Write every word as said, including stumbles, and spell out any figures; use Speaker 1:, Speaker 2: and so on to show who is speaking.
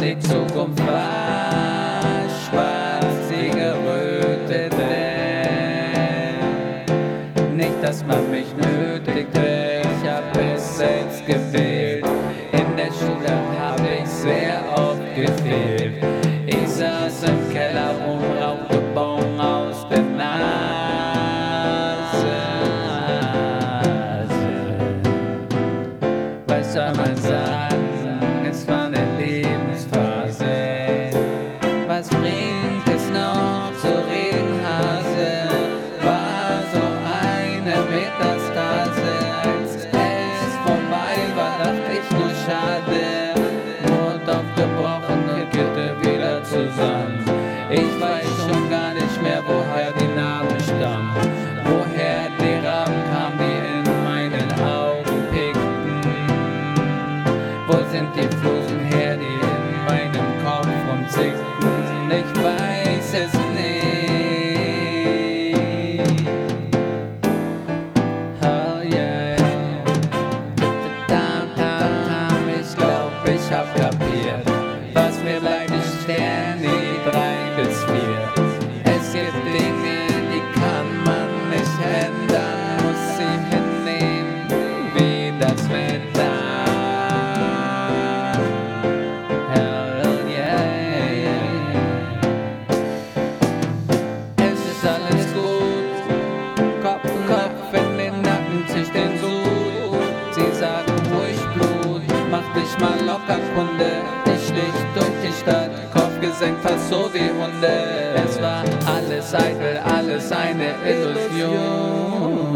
Speaker 1: die Zukunft war schwarz, die gerötet, denn nicht, dass man mich nötigte, ich hab es selbst gewählt. In der Schule hab ich sehr oft gefehlt. Ich saß im Keller rum, rauchte Bon aus der Nase. Was soll man sagen, es war eine Lebensphase. Was bringt es noch zu reden, Hase? War so eine Metastase. Als es vorbei war, dachte ich nur schade. Mund aufgebrochen und Gitte wieder zusammen. Ich weiß schon gar nicht mehr, woher die Namen stammen. Woher die Raben kamen, die in meinen Augen pickten. Wo sind die Flusen her, die in meinem Kopf rumzickten? Ich weiß es nicht. Oh yeah. Tam, tam, tam, ich glaub, ich hab kapiert. Was mir bleibt, ist Stern, die drei bis vier. Es gibt Dinge, die kann man nicht ändern, muss sie hinnehmen, wie das Wetter. Hell yeah. Es ist alles gut, Kopf, Kopf in den Nacken, zieh den Sud. Sie sagen ruhig Blut, mach dich mal locker, Kunde. Ich schlich durch die Stadt, Kopf gesenkt, fast so wie Hunde. Es war alles eitel, alles eine Illusion.